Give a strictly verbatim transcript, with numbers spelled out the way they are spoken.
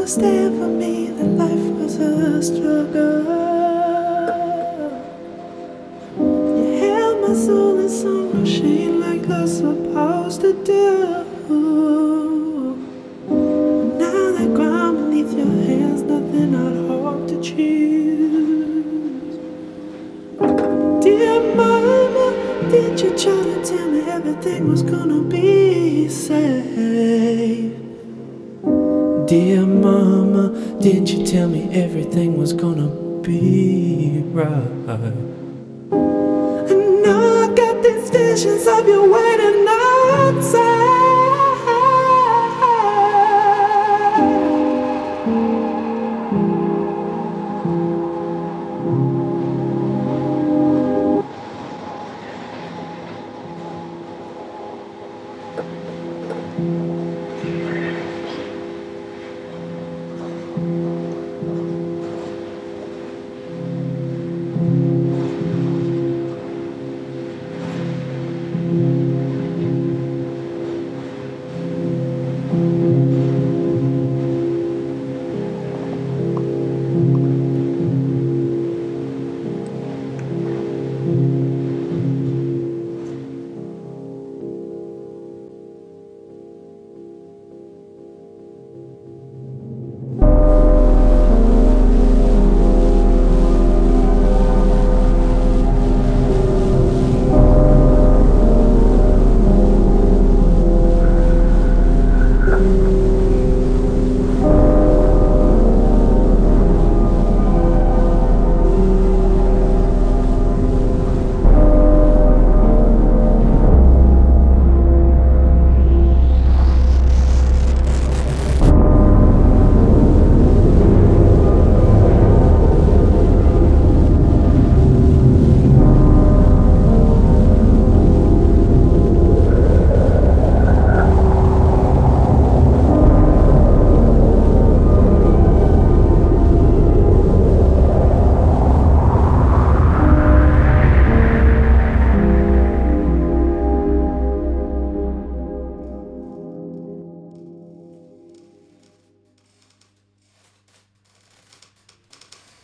understand for me that life was a struggle. You held my soul in some machine like love's supposed to do. And now that ground beneath your hands, nothing I'd hope to choose. Dear mama, did you try to tell me everything was gonna be safe? Dear mama, didn't you tell me everything was gonna be right? And now I got these visions of you waiting outside.